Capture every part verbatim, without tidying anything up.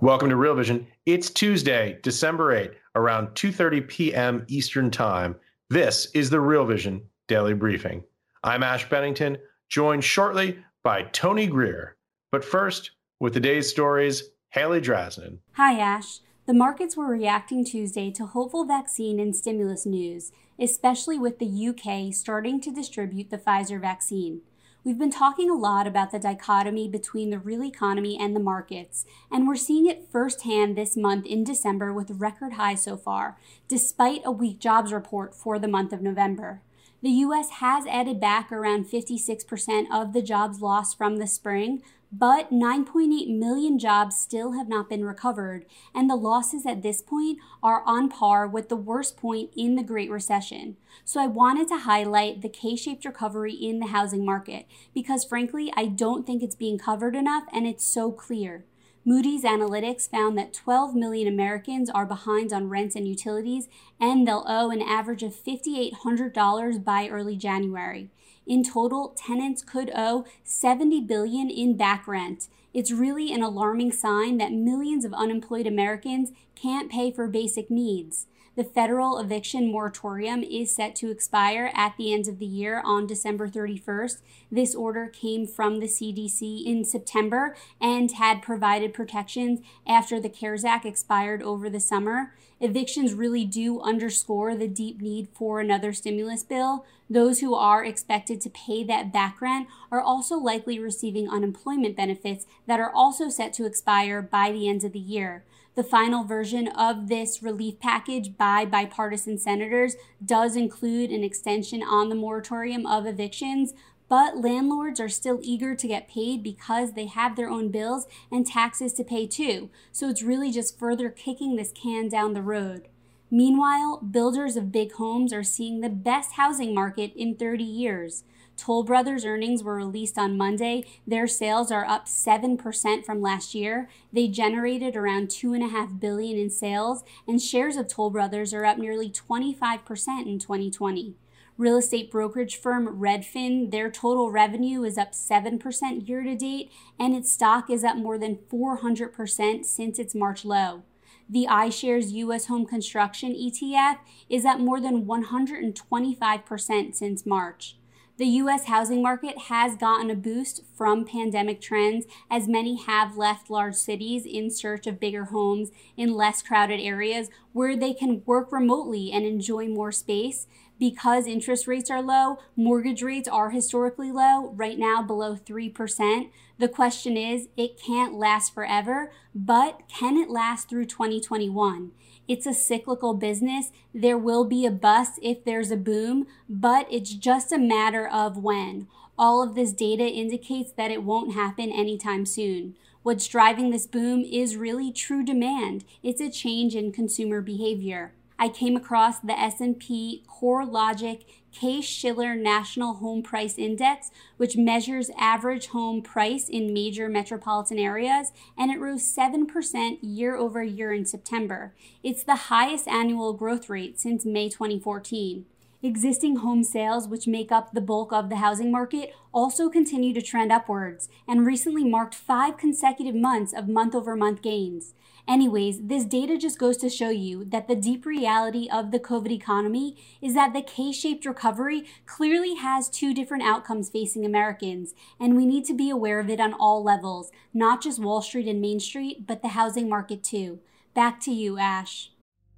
Welcome to Real Vision. It's Tuesday, December eighth, around two thirty p.m. Eastern Time. This is the Real Vision Daily Briefing. I'm Ash Bennington, joined shortly by Tony Greer. But first, with the day's stories, Haley Drasnin. Hi, Ash. The markets were reacting Tuesday to hopeful vaccine and stimulus news, especially with the U K starting to distribute the Pfizer vaccine. We've been talking a lot about the dichotomy between the real economy and the markets, and we're seeing it firsthand this month in December with record highs so far, despite a weak jobs report for the month of November. The U S has added back around fifty-six percent of the jobs lost from the spring, but nine point eight million jobs still have not been recovered, and the losses at this point are on par with the worst point in the Great Recession. So I wanted to highlight the K-shaped recovery in the housing market because, frankly, I don't think it's being covered enough, and it's so clear. Moody's Analytics found that twelve million Americans are behind on rents and utilities, and they'll owe an average of five thousand eight hundred dollars by early January. In total, tenants could owe seventy billion dollars in back rent. It's really an alarming sign that millions of unemployed Americans can't pay for basic needs. The federal eviction moratorium is set to expire at the end of the year on December thirty-first. This order came from the C D C in September and had provided protections after the CARES Act expired over the summer. Evictions really do underscore the deep need for another stimulus bill. Those who are expected to pay that back rent are also likely receiving unemployment benefits that are also set to expire by the end of the year. The final version of this relief package by bipartisan senators does include an extension on the moratorium of evictions, but landlords are still eager to get paid because they have their own bills and taxes to pay too. So it's really just further kicking this can down the road. Meanwhile, builders of big homes are seeing the best housing market in thirty years. Toll Brothers earnings were released on Monday. Their sales are up seven percent from last year. They generated around two point five billion dollars in sales, and shares of Toll Brothers are up nearly twenty-five percent in twenty twenty. Real estate brokerage firm Redfin, their total revenue is up seven percent year to date, and its stock is up more than four hundred percent since its March low. The iShares U S Home Construction E T F is up more than one hundred twenty-five percent since March. The U S housing market has gotten a boost from pandemic trends as many have left large cities in search of bigger homes in less crowded areas where they can work remotely and enjoy more space. Because interest rates are low, mortgage rates are historically low, right now below three percent. The question is, it can't last forever, but can it last through twenty twenty-one? It's a cyclical business. There will be a bust if there's a boom, but it's just a matter of when. All of this data indicates that it won't happen anytime soon. What's driving this boom is really true demand. It's a change in consumer behavior. I came across the S and P CoreLogic Case-Shiller National Home Price Index, which measures average home price in major metropolitan areas, and it rose seven percent year over year in September. It's the highest annual growth rate since May twenty fourteen. Existing home sales, which make up the bulk of the housing market, also continue to trend upwards and recently marked five consecutive months of month-over-month gains. Anyways, this data just goes to show you that the deep reality of the COVID economy is that the K-shaped recovery clearly has two different outcomes facing Americans, and we need to be aware of it on all levels, not just Wall Street and Main Street, but the housing market too. Back to you, Ash.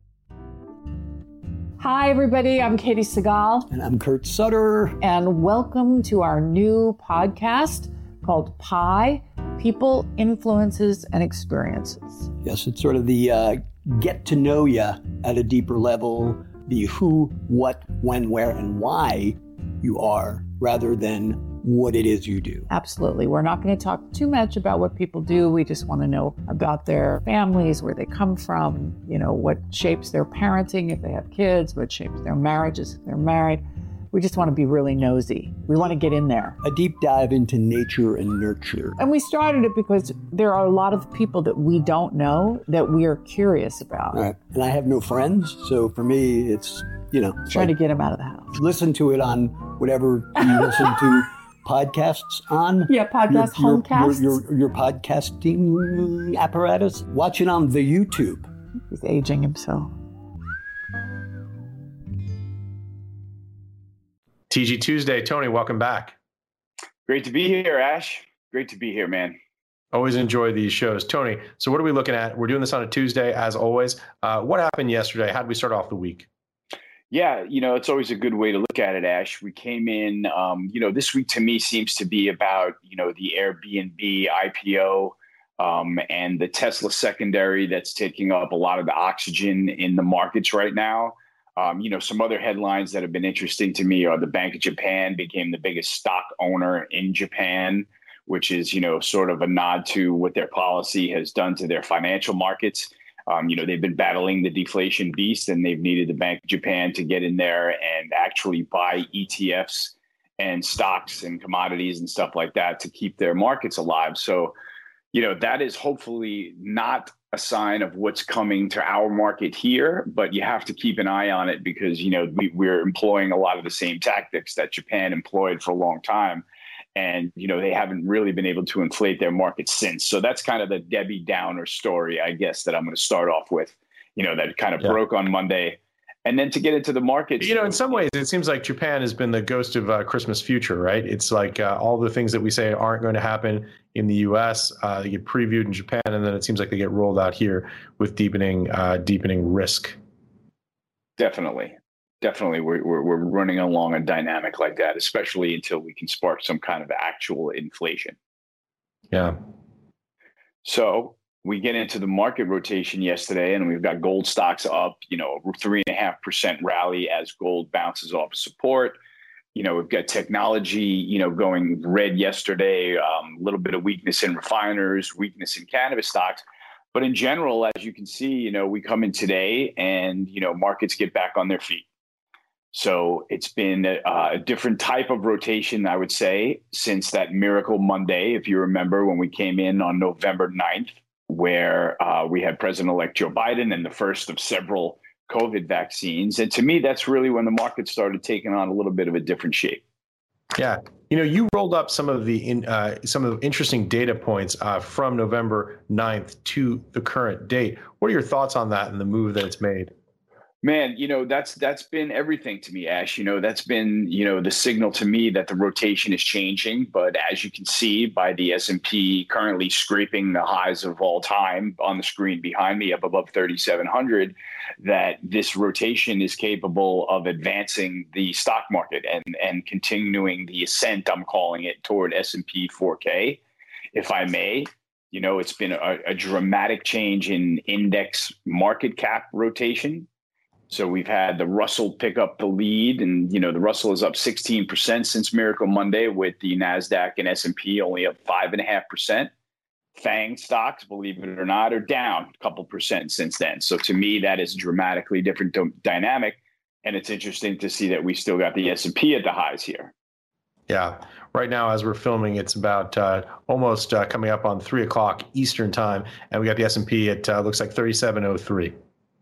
Hi, everybody. I'm Katie Segal. And I'm Kurt Sutter. And welcome to our new podcast called Pi, People, Influences, and Experiences. Yes, it's sort of the uh, get to know you at a deeper level, the who, what, when, where, and why you are, rather than what it is you do. Absolutely. We're not going to talk too much about what people do. We just want to know about their families, where they come from, you know, what shapes their parenting if they have kids, what shapes their marriages if they're married. We just want to be really nosy. We want to get in there. A deep dive into nature and nurture. And we started it because there are a lot of people that we don't know that we are curious about. Right. And I have no friends, so for me, it's, you know. Trying like, to get them out of the house. Listen to it on whatever you listen to podcasts on? Yeah, podcast, your, your, homecasts. Your, your, your podcasting apparatus. Watch it on the YouTube. He's aging himself. T G Tuesday. Tony, welcome back. Great to be here, Ash. Great to be here, man. Always enjoy these shows. Tony, so what are we looking at? We're doing this on a Tuesday, as always. Uh, what happened yesterday? How did we start off the week? Yeah, you know, it's always a good way to look at it, Ash. We came in, um, you know, this week to me seems to be about, you know, the Airbnb I P O um, and the Tesla secondary that's taking up a lot of the oxygen in the markets right now. Um, you know, some other headlines that have been interesting to me are the Bank of Japan became the biggest stock owner in Japan, which is, you know, sort of a nod to what their policy has done to their financial markets. Um, you know, they've been battling the deflation beast, and they've needed the Bank of Japan to get in there and actually buy E T Fs and stocks and commodities and stuff like that to keep their markets alive. So, you know, that is hopefully not a sign of what's coming to our market here, but you have to keep an eye on it because, you know, we, we're employing a lot of the same tactics that Japan employed for a long time. And, you know, they haven't really been able to inflate their market since. So that's kind of the Debbie Downer story, I guess, that I'm going to start off with, you know, that kind of yeah. broke on Monday. And then to get into the markets. You know, in some ways, it seems like Japan has been the ghost of uh, Christmas future, right? It's like uh, all the things that we say aren't going to happen in the U S, uh, they get previewed in Japan, and then it seems like they get rolled out here with deepening, uh, deepening risk. Definitely. Definitely, we're, we're we're running along a dynamic like that, especially until we can spark some kind of actual inflation. Yeah. So we get into the market rotation yesterday, and we've got gold stocks up, you know, three and a half percent rally as gold bounces off of support. You know, we've got technology, you know, going red yesterday, a um, little bit of weakness in refiners, weakness in cannabis stocks. But in general, as you can see, you know, we come in today and, you know, markets get back on their feet. So it's been a, a different type of rotation, I would say, since that Miracle Monday, if you remember, when we came in on November ninth, where uh, we had President-elect Joe Biden and the first of several COVID vaccines. And to me, that's really when the market started taking on a little bit of a different shape. Yeah. You know, you rolled up some of the in, uh, some of the interesting data points uh, from November ninth to the current date. What are your thoughts on that and the move that it's made? Man, you know, that's that's been everything to me, Ash. You know, that's been, you know, the signal to me that the rotation is changing. But as you can see by the S and P currently scraping the highs of all time on the screen behind me up above thirty-seven hundred, that this rotation is capable of advancing the stock market and, and continuing the ascent, I'm calling it, toward S and P four K, if I may. You know, it's been a, a dramatic change in index market cap rotation. So we've had the Russell pick up the lead, and, you know, the Russell is up sixteen percent since Miracle Monday, with the NASDAQ and S and P only up five and a half percent. FANG stocks, believe it or not, are down a couple percent since then. So to me, that is a dramatically different d- dynamic. And it's interesting to see that we still got the S and P at the highs here. Yeah. Right now, as we're filming, it's about uh, almost uh, coming up on three o'clock Eastern time. And we got the S and P at uh, looks like thirty-seven oh three.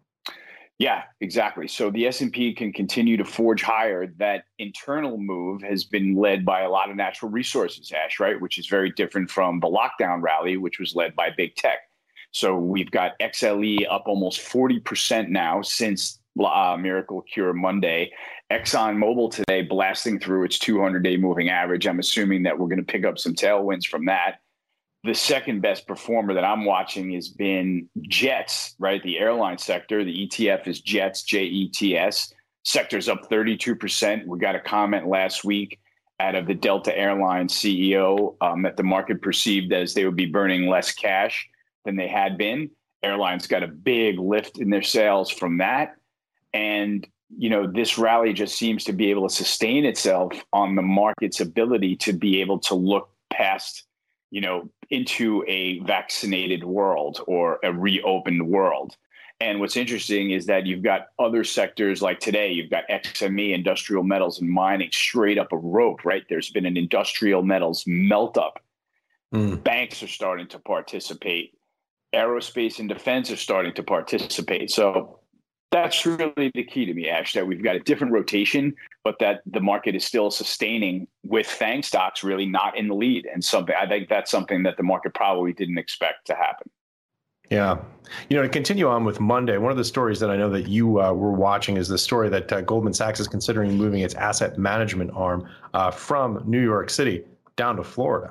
Yeah, exactly. So the S and P can continue to forge higher. That internal move has been led by a lot of natural resources, Ash, right? Which is very different from the lockdown rally, which was led by big tech. So we've got X L E up almost forty percent now since uh, Miracle Cure Monday. ExxonMobil today blasting through its two hundred day moving average. I'm assuming that we're going to pick up some tailwinds from that. The second best performer that I'm watching has been Jets, right? The airline sector. The E T F is Jets, J E T S. Sector's up thirty-two percent. We got a comment last week out of the Delta Airlines C E O um, that the market perceived as they would be burning less cash than they had been. Airlines got a big lift in their sales from that. And, you know, this rally just seems to be able to sustain itself on the market's ability to be able to look past, you know, into a vaccinated world or a reopened world. And what's interesting is that you've got other sectors like today, you've got X M E, industrial metals and mining, straight up a rope, right? There's been an industrial metals melt up. Mm. Banks are starting to participate. Aerospace and defense are starting to participate. So That's really the key to me, Ash, that we've got a different rotation, but that the market is still sustaining with FANG stocks really not in the lead. And something I think that's something that the market probably didn't expect to happen. Yeah. You know, to continue on with Monday, one of the stories that I know that you uh, were watching is the story that uh, Goldman Sachs is considering moving its asset management arm uh, from New York City down to Florida.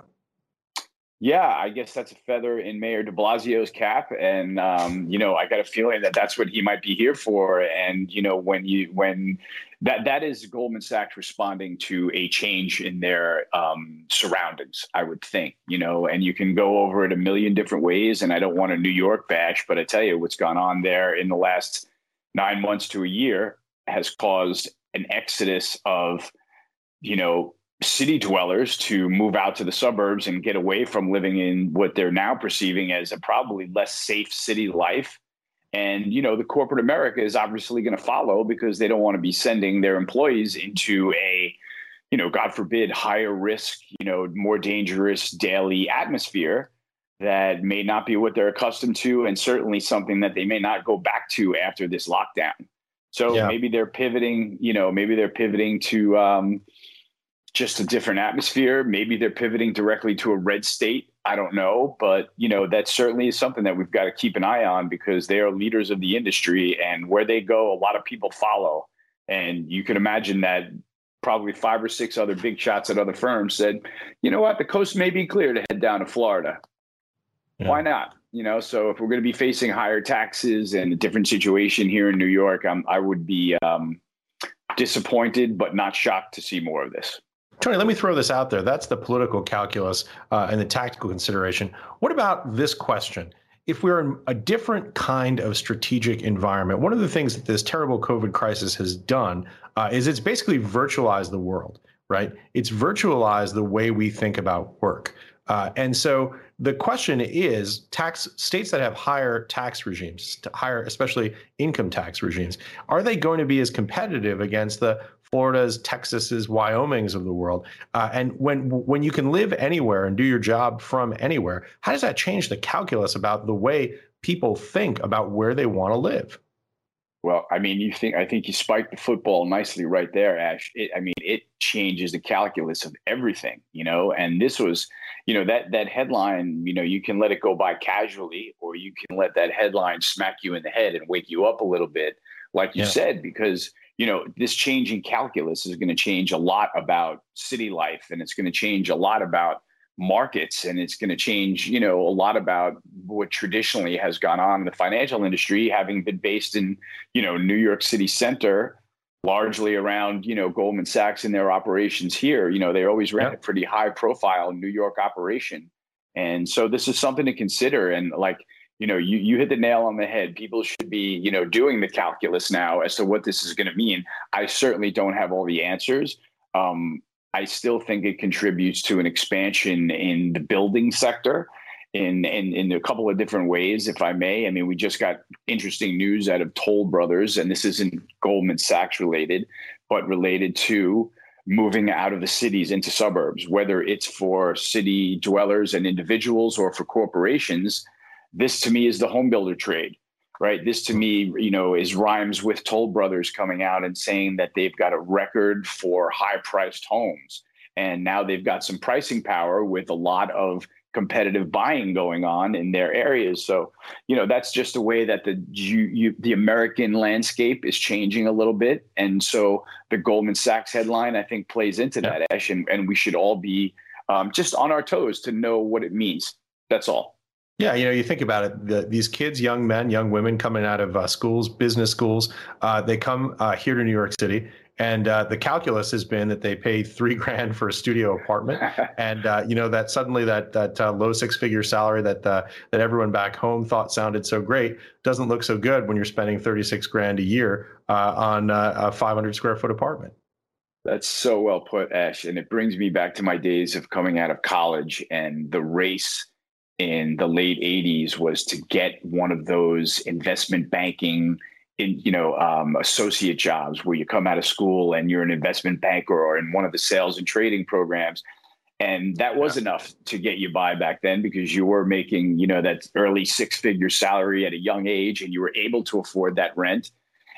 Yeah, I guess that's a feather in Mayor de Blasio's cap. And, um, you know, I got a feeling that that's what he might be here for. And, you know, when you when that that is Goldman Sachs responding to a change in their um, surroundings, I would think, you know, and you can go over it a million different ways. And I don't want a New York bash, but I tell you what's gone on there in the last nine months to a year has caused an exodus of, you know, city dwellers to move out to the suburbs and get away from living in what they're now perceiving as a probably less safe city life. And, you know, the corporate America is obviously going to follow because they don't want to be sending their employees into a, you know, God forbid, higher risk, you know, more dangerous daily atmosphere that may not be what they're accustomed to, and certainly something that they may not go back to after this lockdown. So yeah. maybe they're pivoting, you know, maybe they're pivoting to, um, just a different atmosphere. Maybe they're pivoting directly to a red state. I don't know. But, you know, that certainly is something that we've got to keep an eye on because they are leaders of the industry, and where they go, a lot of people follow. And you can imagine that probably five or six other big shots at other firms said, you know what, the coast may be clear to head down to Florida. Yeah. Why not? You know, so if we're going to be facing higher taxes and a different situation here in New York, I'm, I would be um, disappointed, but not shocked to see more of this. Tony, let me throw this out there. That's the political calculus uh, and the tactical consideration. What about this question? If we're in a different kind of strategic environment, one of the things that this terrible COVID crisis has done uh, is it's basically virtualized the world, right? It's virtualized the way we think about work. Uh, and so the question is, tax states that have higher tax regimes, higher, especially income tax regimes, are they going to be as competitive against the Floridas, Texases, Wyomings of the world? Uh, and when when you can live anywhere and do your job from anywhere, how does that change the calculus about the way people think about where they want to live? Well, I mean, you think I think you spiked the football nicely right there, Ash. It, I mean, it changes the calculus of everything, you know. And this was, you know, that that headline, you know, you can let it go by casually, or you can let that headline smack you in the head and wake you up a little bit, like you yeah. said, because, you know, this changing calculus is going to change a lot about city life, and it's going to change a lot about markets, and it's going to change, you know, a lot about what traditionally has gone on in the financial industry, having been based in, you know, New York City center, largely around, you know, Goldman Sachs and their operations here. You know, they always ran yeah. a pretty high profile New York operation. And so this is something to consider. And like, you know, you, you hit the nail on the head. People should be, you know, doing the calculus now as to what this is going to mean. I certainly don't have all the answers. Um, I still think it contributes to an expansion in the building sector in, in, in a couple of different ways, if I may. I mean, we just got interesting news out of Toll Brothers, and this isn't Goldman Sachs related, but related to moving out of the cities into suburbs, whether it's for city dwellers and individuals or for corporations. This to me is the home builder trade, right? This to me, you know, is rhymes with Toll Brothers coming out and saying that they've got a record for high priced homes. And now they've got some pricing power with a lot of competitive buying going on in their areas. So, you know, that's just a way that the you, you, the American landscape is changing a little bit. And so the Goldman Sachs headline, I think, plays into that, Ash, and, and we should all be um, just on our toes to know what it means. That's all. Yeah, you know, you think about it, the, these kids, young men, young women coming out of uh, schools, business schools, uh, they come uh, here to New York City. And uh, the calculus has been that they pay three grand for a studio apartment. And, uh, you know, that suddenly that that uh, low six figure salary that uh, that everyone back home thought sounded so great doesn't look so good when you're spending thirty-six grand a year uh, on uh, a five hundred square foot apartment. That's so well put, Ash. And it brings me back to my days of coming out of college, and the race in the late eighties was to get one of those investment banking in, you know, um, associate jobs where you come out of school and you're an investment banker or in one of the sales and trading programs. And that was yeah. enough to get you by back then, because you were making, you know, that early six figure salary at a young age, and you were able to afford that rent.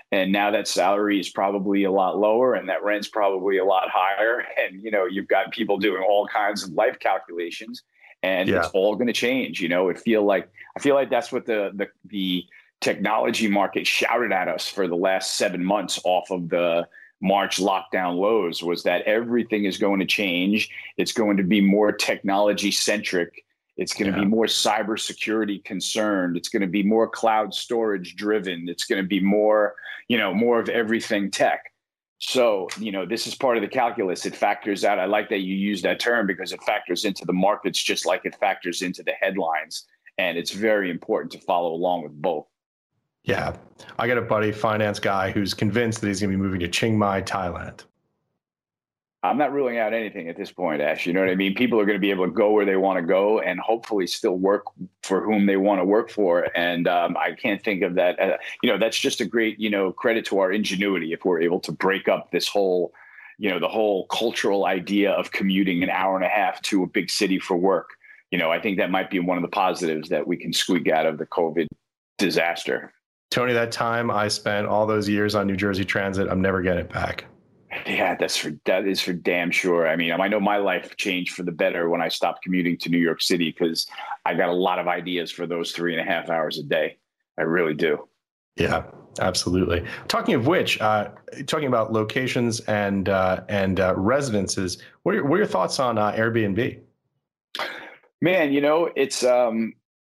And now that salary is probably a lot lower and that rent's probably a lot higher. And, you know, you've got people doing all kinds of life calculations, and yeah. it's all going to change. You know, it feel like I feel like that's what the, the, the technology market shouted at us for the last seven months off of the March lockdown lows, was that everything is going to change. It's going to be more technology centric. It's going to yeah. be more cybersecurity concerned. It's going to be more cloud storage driven. It's going to be more, you know, more of everything tech. So, you know, this is part of the calculus. It factors out. I like that you use that term because it factors into the markets just like it factors into the headlines. And it's very important to follow along with both. Yeah. I got a buddy, finance guy, who's convinced that he's going to be moving to Chiang Mai, Thailand. I'm not ruling out anything at this point, Ash. You know what I mean? People are going to be able to go where they want to go and hopefully still work for whom they want to work for. And um, I can't think of that. Uh, you know, that's just a great, you know, credit to our ingenuity if we're able to break up this whole, you know, the whole cultural idea of commuting an hour and a half to a big city for work. You know, I think that might be one of the positives that we can squeak out of the COVID disaster. Tony, that time I spent all those years on New Jersey Transit, I'm never getting it back. Yeah, that's for that is for damn sure. I mean, I know my life changed for the better when I stopped commuting to New York City because I got a lot of ideas for those three and a half hours a day. I really do. Yeah, absolutely. Talking of which, uh, talking about locations and uh, and uh, residences, what are, what are your thoughts on uh, Airbnb? Man, you know, it's um,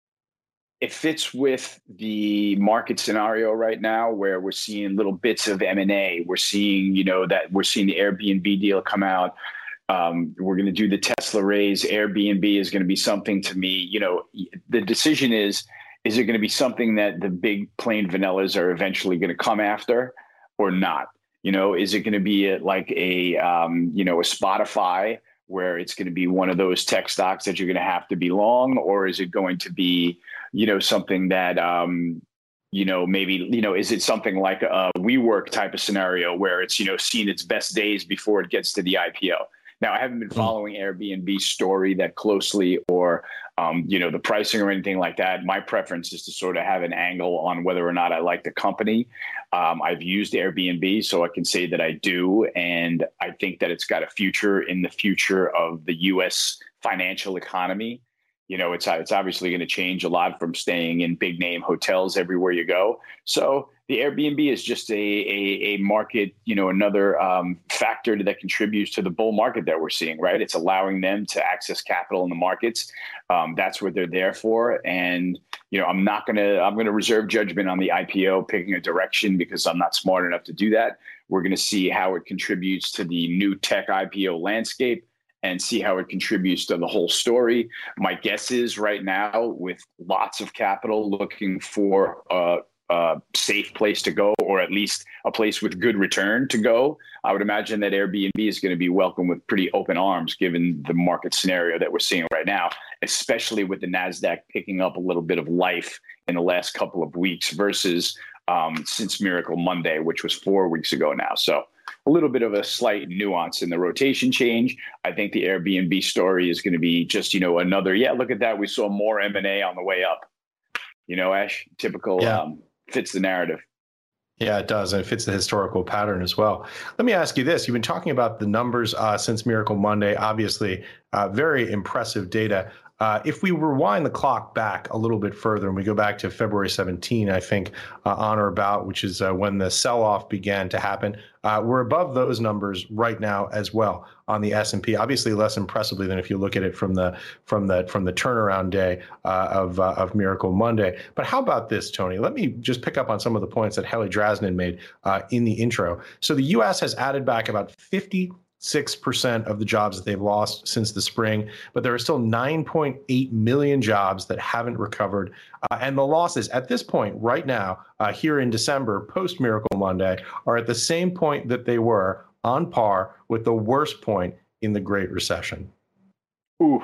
it fits with the market scenario right now where we're seeing little bits of M and A. We're seeing, you know, that we're seeing the Airbnb deal come out. Um, we're going to do the Tesla raise. Airbnb is going to be something to me, you know, the decision is, is it going to be something that the big plain vanillas are eventually going to come after or not? You know, is it going to be a, like a, um, you know, a Spotify where it's going to be one of those tech stocks that you're going to have to be long, or is it going to be, you know, something that, um, you know, maybe, you know, is it something like a WeWork type of scenario where it's, you know, seen its best days before it gets to the I P O? Now, I haven't been following Airbnb's story that closely or, um, you know, the pricing or anything like that. My preference is to sort of have an angle on whether or not I like the company. Um, I've used Airbnb, so I can say that I do. And I think that it's got a future in the future of the U S financial economy. You know, it's it's obviously going to change a lot from staying in big name hotels everywhere you go. So the Airbnb is just a a, a market, you know, another um, factor that contributes to the bull market that we're seeing, right? It's allowing them to access capital in the markets. Um, that's what they're there for. And, you know, I'm not going to I'm going to reserve judgment on the I P O picking a direction because I'm not smart enough to do that. We're going to see how it contributes to the new tech I P O landscape and see how it contributes to the whole story. My guess is right now, with lots of capital looking for a, a safe place to go, or at least a place with good return to go, I would imagine that Airbnb is going to be welcomed with pretty open arms, given the market scenario that we're seeing right now, especially with the NASDAQ picking up a little bit of life in the last couple of weeks versus um, since Miracle Monday, which was four weeks ago now. So a little bit of a slight nuance in the rotation change. I think the Airbnb story is going to be just, you know, another, yeah, look at that. We saw more M and A on the way up. You know, Ash, typical, yeah. um, fits the narrative. Yeah, it does. And it fits the historical pattern as well. Let me ask you this. You've been talking about the numbers uh, since Miracle Monday, obviously uh, very impressive data. Uh, if we rewind the clock back a little bit further and we go back to February seventeenth, I think uh, on or about, which is uh, when the sell-off began to happen, uh, we're above those numbers right now as well on the S and P. Obviously, less impressively than if you look at it from the from the from the turnaround day uh, of uh, of Miracle Monday. But how about this, Tony? Let me just pick up on some of the points that Haley Drasnin made uh, in the intro. So the U S has added back about fifty. six percent of the jobs that they've lost since the spring, but there are still nine point eight million jobs that haven't recovered. Uh, and the losses at this point right now, uh, here in December, post Miracle Monday, are at the same point that they were, on par with the worst point in the Great Recession. Ooh,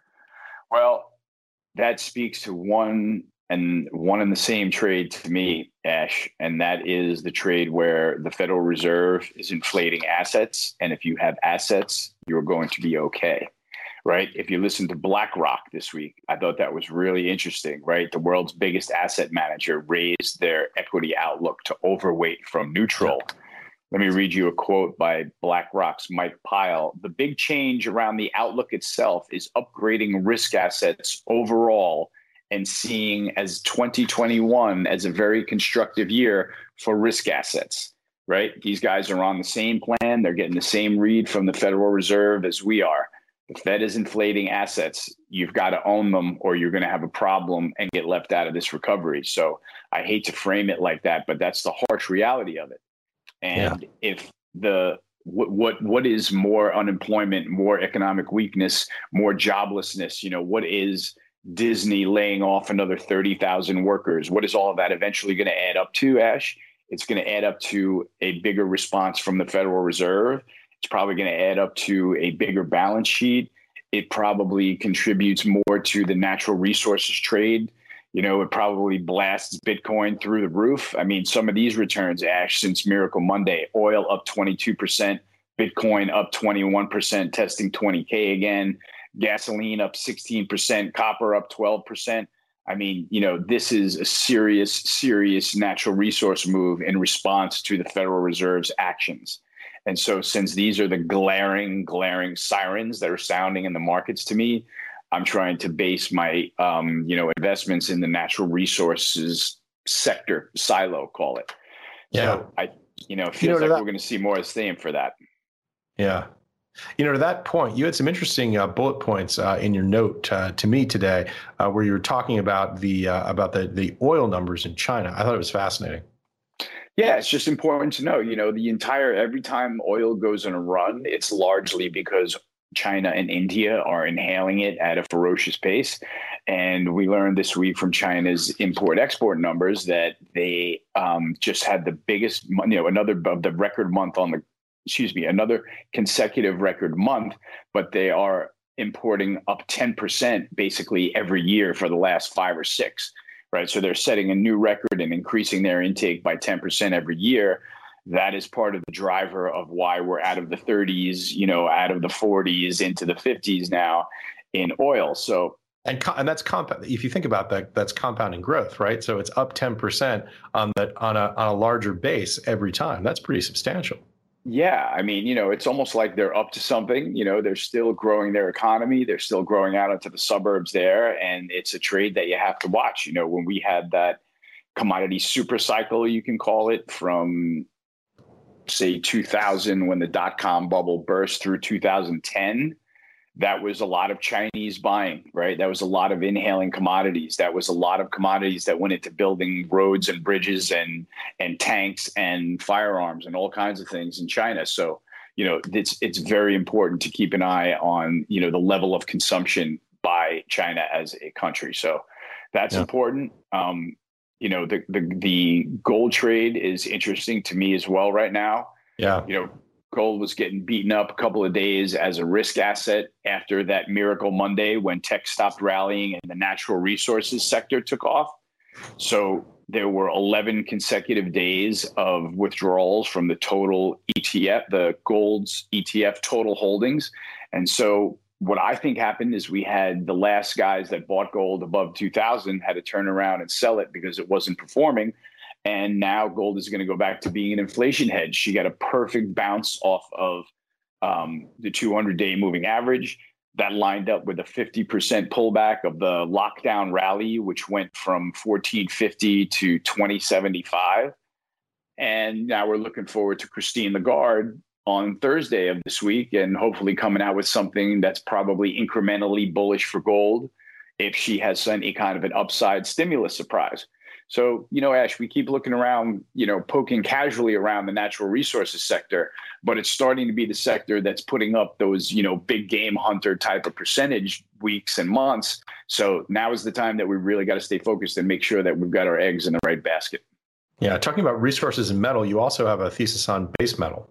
well, that speaks to one and one and the same trade to me, Ash, and that is the trade where the Federal Reserve is inflating assets. And if you have assets, you're going to be okay, right? If you listen to BlackRock this week, I thought that was really interesting, right? The world's biggest asset manager raised their equity outlook to overweight from neutral. Let me read you a quote by BlackRock's Mike Pyle. The big change around the outlook itself is upgrading risk assets overall and seeing as twenty twenty-one as a very constructive year for risk assets, right? These guys are on the same plan. They're getting the same read from the Federal Reserve as we are. The Fed is inflating assets. You've got to own them or you're going to have a problem and get left out of this recovery. So I hate to frame it like that, but that's the harsh reality of it. And yeah. if the what, what what is more unemployment, more economic weakness, more joblessness, you know, what is Disney laying off another thirty thousand workers? What is all of that eventually going to add up to, Ash? It's going to add up to a bigger response from the Federal Reserve. It's probably going to add up to a bigger balance sheet. It probably contributes more to the natural resources trade. You know, it probably blasts Bitcoin through the roof. I mean, some of these returns, Ash, since Miracle Monday, oil up twenty-two percent, Bitcoin up twenty-one percent, testing twenty K again, gasoline up sixteen percent, copper up twelve percent. I mean, you know, this is a serious, serious natural resource move in response to the Federal Reserve's actions. And so since these are the glaring, glaring sirens that are sounding in the markets to me, I'm trying to base my, um, you know, investments in the natural resources sector silo, call it. Yeah. So I, you know, it feels you know, like that, we're going to see more of the same for that. Yeah. You know, to that point, you had some interesting uh, bullet points uh, in your note uh, to me today, uh, where you were talking about the uh, about the the oil numbers in China. I thought it was fascinating. Yeah, it's just important to know, you know, the entire every time oil goes on a run, it's largely because China and India are inhaling it at a ferocious pace. And we learned this week from China's import-export numbers that they um, just had the biggest, you know, another of the record month on the, excuse me, another consecutive record month, but they are importing up ten percent basically every year for the last five or six, right? So they're setting a new record and increasing their intake by ten percent every year. That is part of the driver of why we're out of the thirties, you know, out of the forties into the fifties now in oil. So, and co- and that's compound. If you think about that, that's compounding growth, right? So it's up ten percent on that on a on a larger base every time. That's pretty substantial. Yeah, I mean, you know, it's almost like they're up to something. You know, they're still growing their economy. They're still growing out into the suburbs there, and it's a trade that you have to watch. You know, when we had that commodity super cycle, you can call it, from say two thousand, when the dot-com bubble burst, through two thousand ten, that was a lot of Chinese buying, right? That was a lot of inhaling commodities. That was a lot of commodities that went into building roads and bridges and and tanks and firearms and all kinds of things in China. So, you know, it's it's very important to keep an eye on, you know, the level of consumption by China as a country. So that's yeah. important. Um, You know, the, the the gold trade is interesting to me as well right now. Yeah. You know, gold was getting beaten up a couple of days as a risk asset after that Miracle Monday when tech stopped rallying and the natural resources sector took off. So there were eleven consecutive days of withdrawals from the total E T F, the gold's E T F total holdings. And so what I think happened is we had the last guys that bought gold above two thousand had to turn around and sell it because it wasn't performing. And now gold is going to go back to being an inflation hedge. She got a perfect bounce off of um, the two hundred day moving average that lined up with a fifty percent pullback of the lockdown rally, which went from fourteen fifty to twenty seventy-five. And now we're looking forward to Christine Lagarde on Thursday of this week, and hopefully coming out with something that's probably incrementally bullish for gold if she has any kind of an upside stimulus surprise. So, you know, Ash, we keep looking around, you know, poking casually around the natural resources sector, but it's starting to be the sector that's putting up those, you know, big game hunter type of percentage weeks and months. So now is the time that we really got to stay focused and make sure that we've got our eggs in the right basket. Yeah. Talking about resources and metal, you also have a thesis on base metal.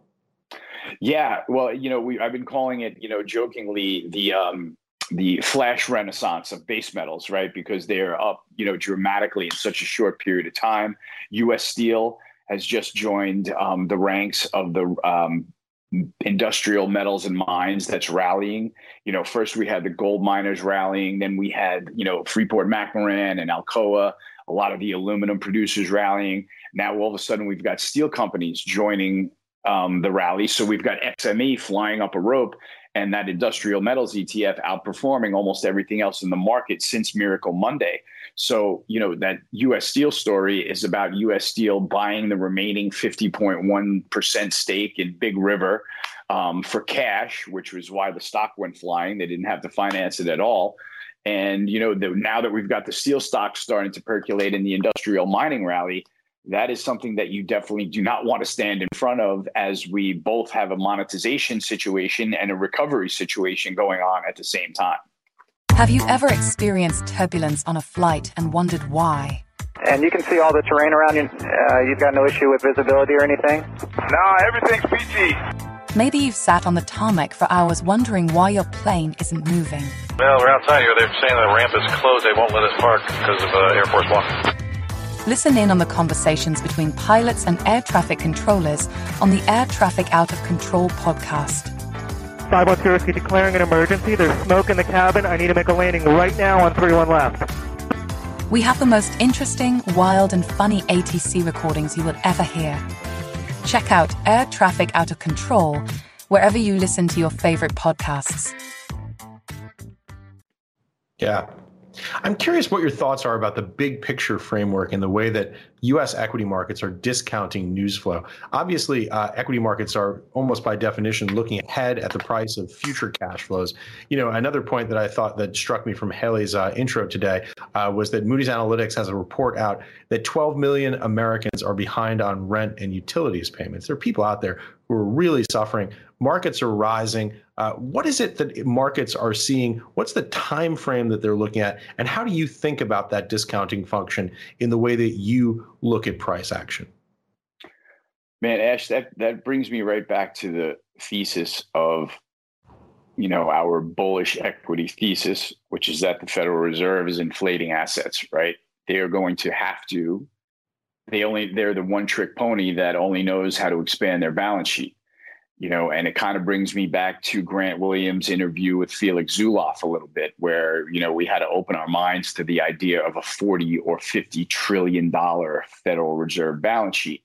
Yeah, well, you know, we I've been calling it, you know, jokingly the um, the flash renaissance of base metals, right? Because they're up, you know, dramatically in such a short period of time. U S Steel has just joined um, the ranks of the um, industrial metals and mines that's rallying. You know, first we had the gold miners rallying, then we had, you know, Freeport-McMoRan and Alcoa, a lot of the aluminum producers rallying. Now all of a sudden we've got steel companies joining um, the rally. So we've got X M E flying up a rope, and that industrial metals E T F outperforming almost everything else in the market since Miracle Monday. So, you know, that U S Steel story is about U S Steel buying the remaining fifty point one percent stake in Big River um, for cash, which was why the stock went flying. They didn't have to finance it at all. And, you know, the, now that we've got the steel stocks starting to percolate in the industrial mining rally, that is something that you definitely do not want to stand in front of, as we both have a monetization situation and a recovery situation going on at the same time. Have you ever experienced turbulence on a flight and wondered why? And you can see all the terrain around you. Uh, you've got no issue with visibility or anything? No, everything's peachy. Maybe you've sat on the tarmac for hours wondering why your plane isn't moving. Well, we're outside here. They're saying the ramp is closed. They won't let us park because of uh, Air Force One. Listen in on the conversations between pilots and air traffic controllers on the Air Traffic Out of Control podcast. five one zero, declaring an emergency. There's smoke in the cabin. I need to make a landing right now on three one left. We have the most interesting, wild, and funny A T C recordings you will ever hear. Check out Air Traffic Out of Control wherever you listen to your favorite podcasts. Yeah. I'm curious what your thoughts are about the big picture framework and the way that U S equity markets are discounting news flow. Obviously, uh, equity markets are almost by definition looking ahead at the price of future cash flows. You know, another point that I thought that struck me from Haley's uh, intro today uh, was that Moody's Analytics has a report out that twelve million Americans are behind on rent and utilities payments. There are people out there who are really suffering. Markets are rising. Uh, what is it that markets are seeing? What's the time frame that they're looking at? And how do you think about that discounting function in the way that you look at price action? Man, Ash, that, that brings me right back to the thesis of, you know, our bullish equity thesis, which is that the Federal Reserve is inflating assets, right? They are going to have to, they only, they're the one trick pony that only knows how to expand their balance sheet. You know, and it kind of brings me back to Grant Williams' interview with Felix Zulauf a little bit, where, you know, we had to open our minds to the idea of a forty or fifty trillion dollars Federal Reserve balance sheet.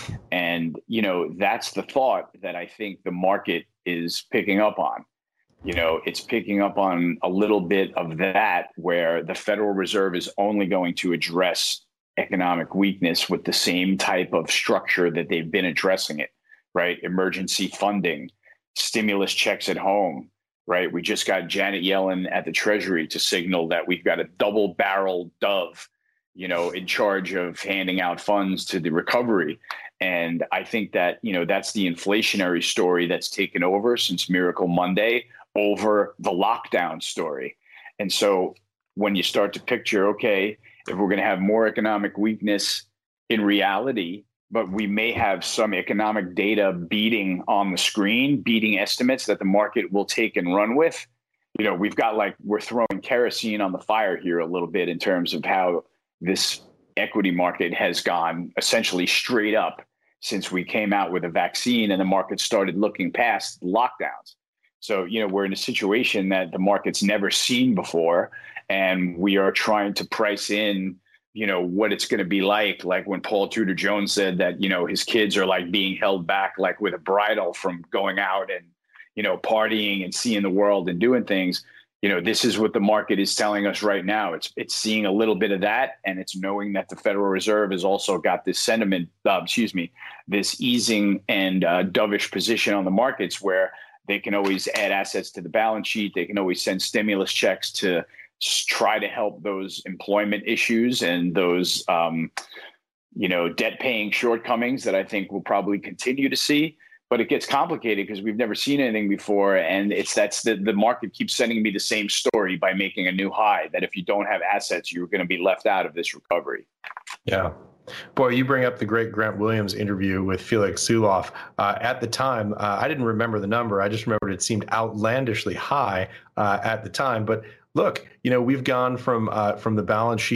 And, you know, that's the thought that I think the market is picking up on. You know, it's picking up on a little bit of that, where the Federal Reserve is only going to address economic weakness with the same type of structure that they've been addressing it. Right? Emergency funding, stimulus checks at home, right? We just got Janet Yellen at the Treasury to signal that we've got a double-barreled dove, you know, in charge of handing out funds to the recovery. And I think that, you know, that's the inflationary story that's taken over since Miracle Monday over the lockdown story. And so when you start to picture, okay, if we're going to have more economic weakness in reality, but we may have some economic data beating on the screen, beating estimates that the market will take and run with. You know, we've got like, we're throwing kerosene on the fire here a little bit in terms of how this equity market has gone essentially straight up since we came out with a vaccine and the market started looking past lockdowns. So, you know, we're in a situation that the market's never seen before, and we are trying to price in, you know, what it's going to be like, like when Paul Tudor Jones said that, you know, his kids are like being held back, like with a bridle from going out and, you know, partying and seeing the world and doing things. You know, this is what the market is telling us right now. It's it's seeing a little bit of that, and it's knowing that the Federal Reserve has also got this sentiment, uh, excuse me, this easing and uh, dovish position on the markets where they can always add assets to the balance sheet. They can always send stimulus checks to try to help those employment issues and those, um, you know, debt paying shortcomings that I think we'll probably continue to see. But it gets complicated because we've never seen anything before. And it's that's the, the market keeps sending me the same story by making a new high, that if you don't have assets, you're going to be left out of this recovery. Yeah. Boy, you bring up the great Grant Williams interview with Felix Zulauf. Uh, at the time, uh, I didn't remember the number. I just remembered it seemed outlandishly high uh, at the time. But look, you know, we've gone from uh, from the balance sheet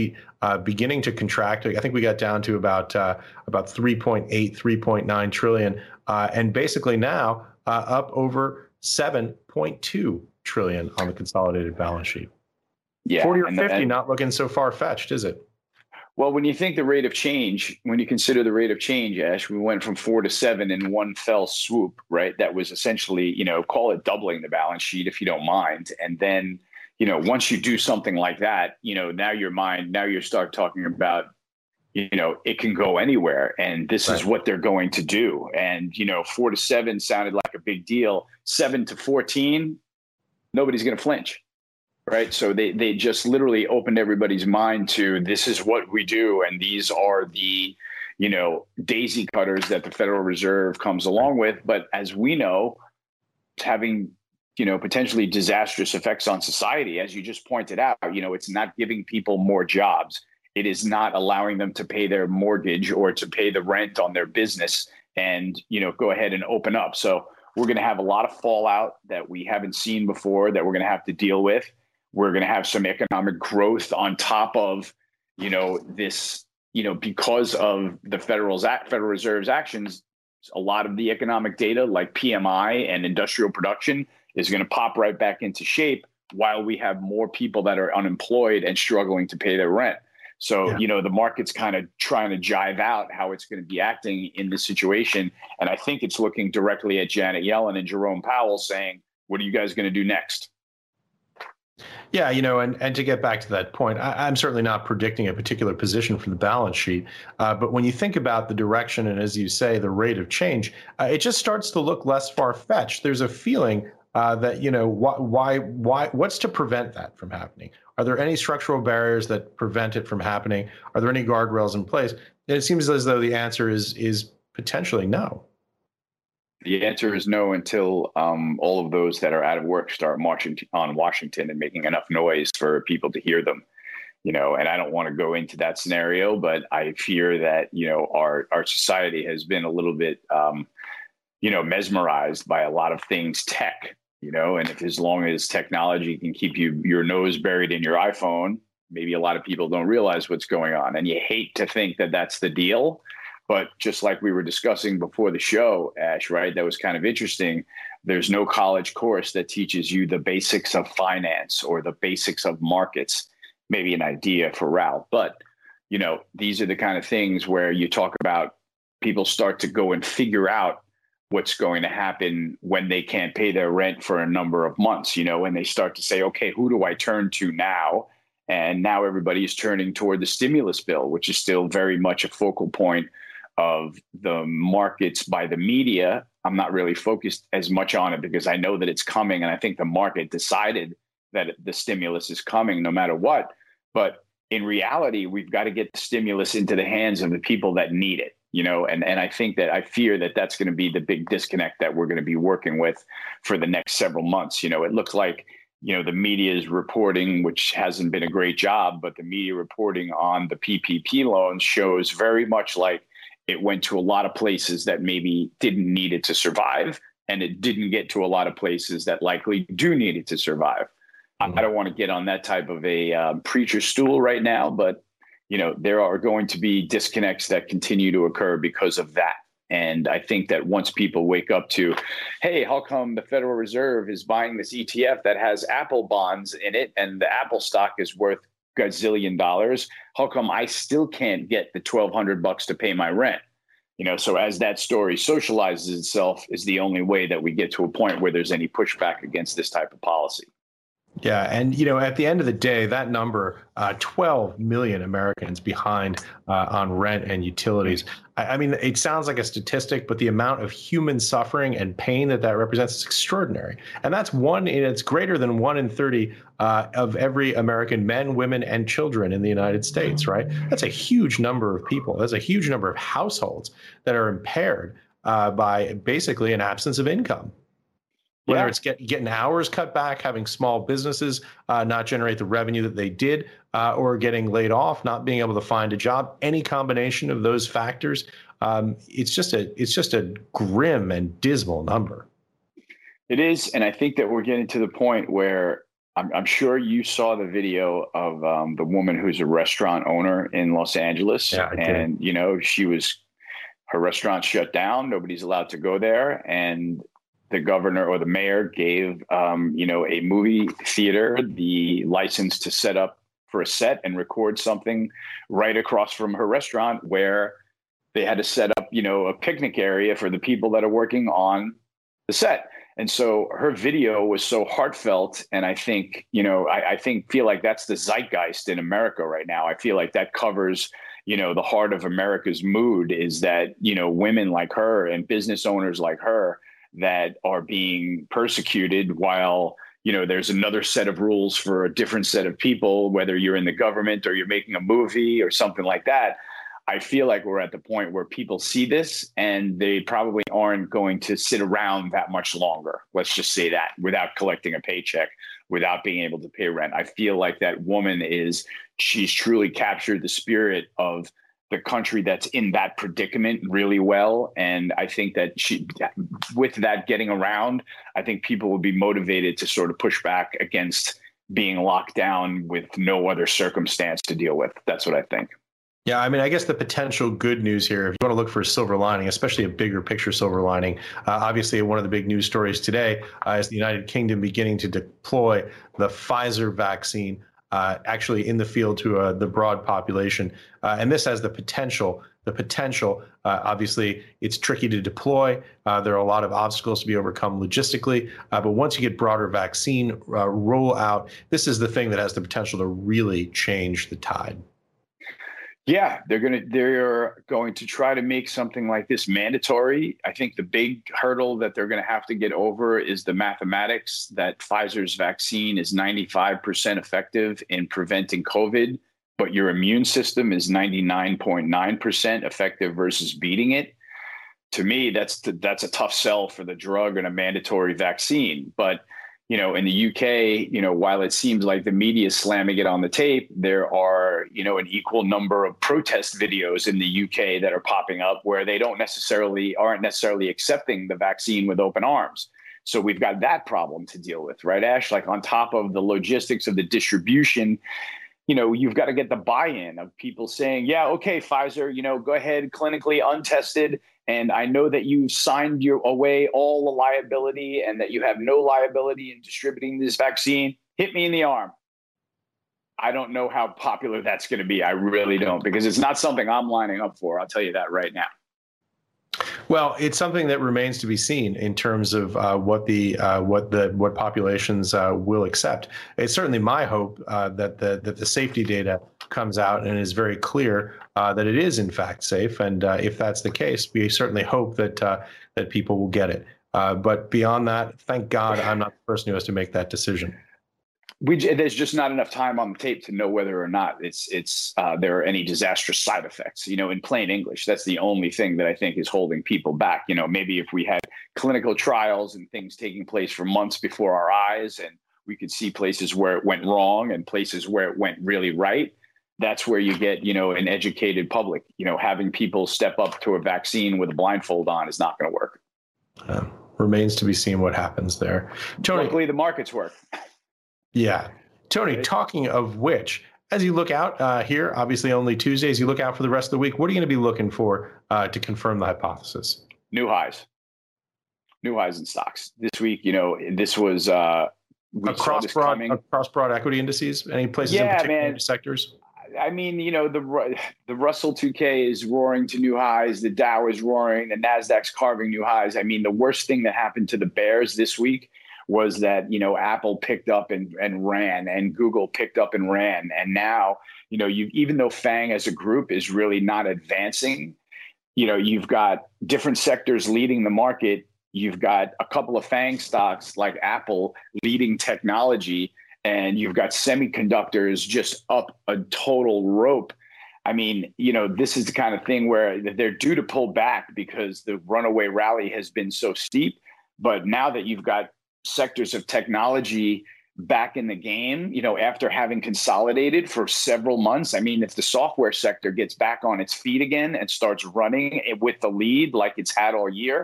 uh, beginning to contract. I think we got down to about uh, about three point eight, three point nine trillion, uh, and basically now uh, up over seven point two trillion on the consolidated balance sheet. Yeah, forty or and, fifty, and, not looking so far fetched, is it? Well, when you think the rate of change, when you consider the rate of change, Ash, we went from four to seven in one fell swoop, right? That was essentially, you know, call it doubling the balance sheet if you don't mind. And then, you know, once you do something like that, you know, now your mind, now you start talking about, you know, it can go anywhere. And this right. is what they're going to do. And, you know, four to seven sounded like a big deal. Seven to fourteen, nobody's going to flinch. Right. So they, they just literally opened everybody's mind to this is what we do. And these are the, you know, daisy cutters that the Federal Reserve comes along with. But as we know, it's having, you know, potentially disastrous effects on society. As you just pointed out, you know, it's not giving people more jobs. It is not allowing them to pay their mortgage or to pay the rent on their business and, you know, go ahead and open up. So we're going to have a lot of fallout that we haven't seen before that we're going to have to deal with. We're going to have some economic growth on top of, you know, this, you know, because of the Federal's Act, Federal Reserve's actions, a lot of the economic data like P M I and industrial production is going to pop right back into shape while we have more people that are unemployed and struggling to pay their rent. So, yeah. you know, the market's kind of trying to jive out how it's going to be acting in this situation. And I think it's looking directly at Janet Yellen and Jerome Powell saying, what are you guys going to do next? Yeah, you know, and, and to get back to that point, I, I'm certainly not predicting a particular position for the balance sheet. Uh, but when you think about the direction and, as you say, the rate of change, uh, it just starts to look less far-fetched. There's a feeling uh, that, you know, wh- why, why, what's to prevent that from happening? Are there any structural barriers that prevent it from happening? Are there any guardrails in place? And it seems as though the answer is is potentially no. The answer is no until um, all of those that are out of work start marching on Washington and making enough noise for people to hear them. You know, and I don't want to go into that scenario, but I fear that, you know, our our society has been a little bit, um, you know, mesmerized by a lot of things tech, you know, and if as long as technology can keep you your nose buried in your iPhone, maybe a lot of people don't realize what's going on. And you hate to think that that's the deal. But just like we were discussing before the show, Ash, right, that was kind of interesting. There's no college course that teaches you the basics of finance or the basics of markets. Maybe an idea for Ralph. But, you know, these are the kind of things where you talk about people start to go and figure out what's going to happen when they can't pay their rent for a number of months, you know, and they start to say, OK, who do I turn to now? And now everybody is turning toward the stimulus bill, which is still very much a focal point of the markets by the media. I'm not really focused as much on it because I know that it's coming. And I think the market decided that the stimulus is coming no matter what. But in reality, we've got to get the stimulus into the hands of the people that need it, you know, and, and I think that I fear that that's going to be the big disconnect that we're going to be working with for the next several months. You know, it looks like, you know, the media is reporting, which hasn't been a great job, but the media reporting on the P P P loans shows very much like it went to a lot of places that maybe didn't need it to survive, and it didn't get to a lot of places that likely do need it to survive. Mm-hmm. I don't want to get on that type of a uh, preacher stool right now, but, you know, there are going to be disconnects that continue to occur because of that. And I think that once people wake up to, hey, how come the Federal Reserve is buying this E T F that has Apple bonds in it and the Apple stock is worth gazillion dollars? How come I still can't get the twelve hundred bucks to pay my rent? You know, so as that story socializes itself is the only way that we get to a point where there's any pushback against this type of policy. Yeah. And, you know, at the end of the day, that number, uh, twelve million Americans behind uh, on rent and utilities. I, I mean, it sounds like a statistic, but the amount of human suffering and pain that that represents is extraordinary. And that's one, it's greater than one in thirty uh, of every American men, women, and children in the United States, right? That's a huge number of people. That's a huge number of households that are impaired uh, by basically an absence of income. Whether yeah. it's get, getting hours cut back, having small businesses uh, not generate the revenue that they did, uh, or getting laid off, not being able to find a job, any combination of those factors, um, it's just a it's just a grim and dismal number. It is, and I think that we're getting to the point where I'm, I'm sure you saw the video of um, the woman who's a restaurant owner in Los Angeles. Yeah, I did. And, you know, she was, her restaurant shut down. Nobody's allowed to go there. And the governor or the mayor gave, um, you know, a movie theater the license to set up for a set and record something right across from her restaurant, where they had to set up, you know, a picnic area for the people that are working on the set. And so her video was so heartfelt. And I think, you know, I, I think feel like that's the zeitgeist in America right now. I feel like that covers, you know, the heart of America's mood, is that, you know, women like her and business owners like her that are being persecuted, while, you know, there's another set of rules for a different set of people, whether you're in the government or you're making a movie or something like that. I feel like we're at the point where people see this and they probably aren't going to sit around that much longer. Let's just say that, without collecting a paycheck, without being able to pay rent. I feel like that woman is, she's truly captured the spirit of the country that's in that predicament really well. And I think that she, with that getting around, I think people will be motivated to sort of push back against being locked down with no other circumstance to deal with. That's what I think. Yeah, I mean, I guess the potential good news here, if you want to look for a silver lining, especially a bigger picture silver lining, uh, obviously one of the big news stories today uh, is the United Kingdom beginning to deploy the Pfizer vaccine uh, actually in the field to uh, the broad population. Uh, and this has the potential, the potential, uh, obviously it's tricky to deploy. Uh, there are a lot of obstacles to be overcome logistically, uh, but once you get broader vaccine uh, rollout, this is the thing that has the potential to really change the tide. Yeah, they're going to they're going to try to make something like this mandatory. I think the big hurdle that they're going to have to get over is the mathematics that Pfizer's vaccine is ninety-five percent effective in preventing COVID, but your immune system is ninety-nine point nine percent effective versus beating it. To me, that's that's a tough sell for the drug and a mandatory vaccine. But you know, in the U K, you know, while it seems like the media is slamming it on the tape, there are, you know, an equal number of protest videos in the U K that are popping up where they don't necessarily aren't necessarily accepting the vaccine with open arms. So we've got that problem to deal with, right, Ash? Like on top of the logistics of the distribution, you know, you've got to get the buy-in of people saying, yeah, okay, Pfizer, you know, go ahead, clinically untested. And I know that you signed your away all the liability and that you have no liability in distributing this vaccine. Hit me in the arm. I don't know how popular that's going to be. I really don't, because it's not something I'm lining up for. I'll tell you that right now. Well, it's something that remains to be seen in terms of uh, what the uh, what the what populations uh, will accept. It's certainly my hope uh, that the that the safety data comes out and is very clear uh, that it is in fact safe. And uh, if that's the case, we certainly hope that uh, that people will get it. Uh, but beyond that, thank God I'm not the person who has to make that decision. We, there's just not enough time on the tape to know whether or not it's it's uh, there are any disastrous side effects. You know, in plain English, that's the only thing that I think is holding people back. You know, maybe if we had clinical trials and things taking place for months before our eyes, and we could see places where it went wrong and places where it went really right, that's where you get, you know, an educated public. You know, having people step up to a vaccine with a blindfold on is not going to work. Uh, remains to be seen what happens there. Tony, luckily the markets work. Yeah. Tony, talking of which, as you look out uh, here, obviously only Tuesdays, you look out for the rest of the week, what are you going to be looking for uh, to confirm the hypothesis? New highs. New highs in stocks. This week, you know, this was uh, we across, saw this broad, coming. across broad equity indices? Any places yeah, in particular man. sectors? I mean, you know, the the Russell two K is roaring to new highs. The Dow is roaring. The Nasdaq's carving new highs. I mean, the worst thing that happened to the bears this week was that, you know, Apple picked up and, and ran, and Google picked up and ran. And now, you know, you even though FANG as a group is really not advancing, you know, you've got different sectors leading the market. You've got a couple of FANG stocks like Apple leading technology, and you've got semiconductors just up a total rope. I mean, you know, this is the kind of thing where they're due to pull back because the runaway rally has been so steep. But now that you've got sectors of technology back in the game, you know, after having consolidated for several months. I mean, if the software sector gets back on its feet again and starts running with the lead like it's had all year,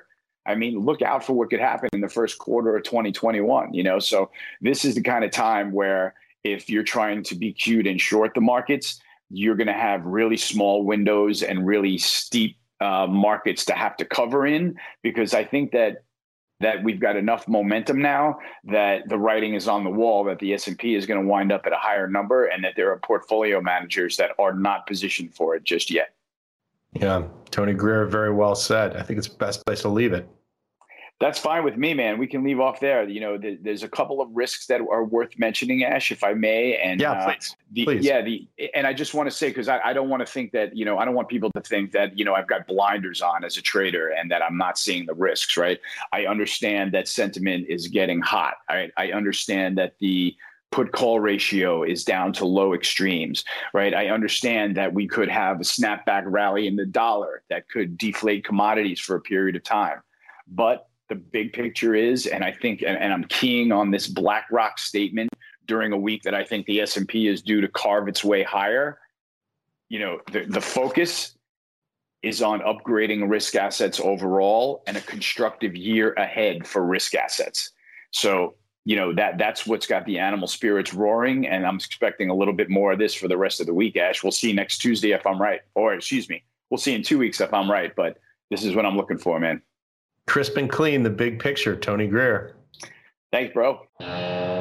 I mean, look out for what could happen in the first quarter of twenty twenty-one, you know? So this is the kind of time where if you're trying to be cute and short the markets, you're going to have really small windows and really steep uh, markets to have to cover in, because I think that that we've got enough momentum now that the writing is on the wall that the S and P is going to wind up at a higher number, and that there are portfolio managers that are not positioned for it just yet. Yeah, Tony Greer, very well said. I think it's the best place to leave it. That's fine with me, man. We can leave off there. You know, th- there's a couple of risks that are worth mentioning, Ash, if I may. And yeah, please. Uh, the, please. Yeah, the and I just want to say, because I, I don't want to think that, you know, I don't want people to think that, you know, I've got blinders on as a trader and that I'm not seeing the risks, right? I understand that sentiment is getting hot. I, I understand that the put call ratio is down to low extremes, right? I understand that we could have a snapback rally in the dollar that could deflate commodities for a period of time. But the big picture is, and I think, and, and I'm keying on this BlackRock statement during a week that I think the S and P is due to carve its way higher. You know, the, the focus is on upgrading risk assets overall and a constructive year ahead for risk assets. So, you know, that that's what's got the animal spirits roaring. And I'm expecting a little bit more of this for the rest of the week, Ash. We'll see next Tuesday if I'm right. Or excuse me, we'll see in two weeks if I'm right. But this is what I'm looking for, man. Crisp and clean, the big picture, Tony Greer. Thanks, bro.